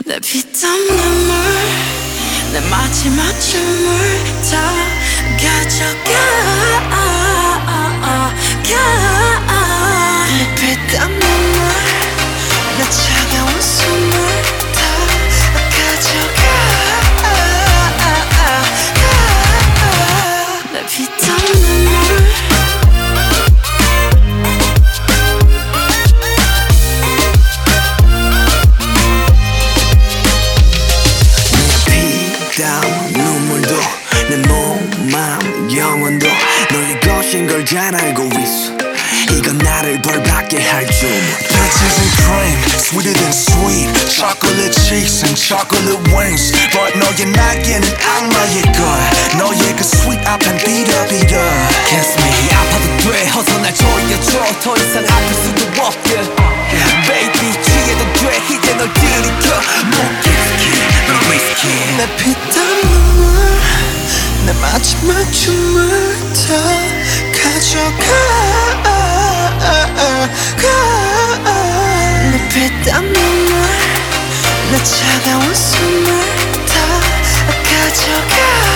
내 피땀 눈물 내 마지막 춤을 다 가져가 내 피땀 눈물 내 차가운 숨을 다 가져가 내 피땀 눈물 눈물도 내 몸, 마음, 영혼도 너의 것인 걸 잘 알고 있어. 이건 나를 벌받게 할 주문. Peaches and cream, sweeter than sweet. Chocolate cheeks and chocolate wings. But 너의 날개는 악마일 거야. 너의 그 sweet 앞엔 비려. Kiss me 아파도 돼 어서 날 조여줘 더 이상 아플 수도 없게 Baby 취해도 돼 이제 널 들이켜 못 risky 널 risky 내 피땀 눈물 내 마지막 춤을 다 가져가 내 피땀 눈물 내 차가운 숨을 다 가져가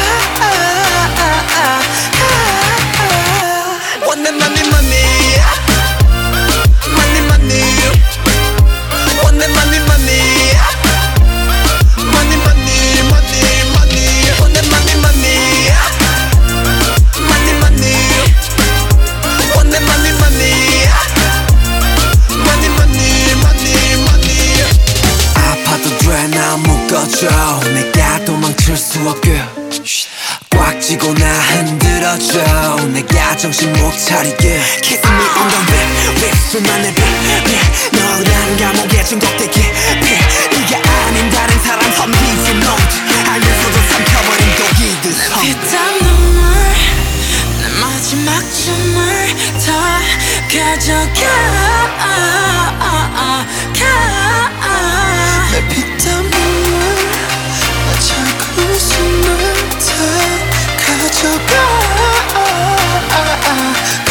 Want that money money Money money Want that money money Money money money money Want that money money Money money Want that money money Money money money money 아파도 돼 나 묶어줘 내가 도망칠 수 없게 꽉 쥐고 나 흔들어줘 내가 정신 못 차리게 Kiss me on the lip 술만의 빛 너란 감옥에 중독돼 깊이 네가 아닌 다른 사람 험비지 노트 알면서도 삼켜버린 독이듯 피땀 눈물 내 마지막 춤을 다 가져가 내 피땀 눈물 내 차가운 숨을 다 가져가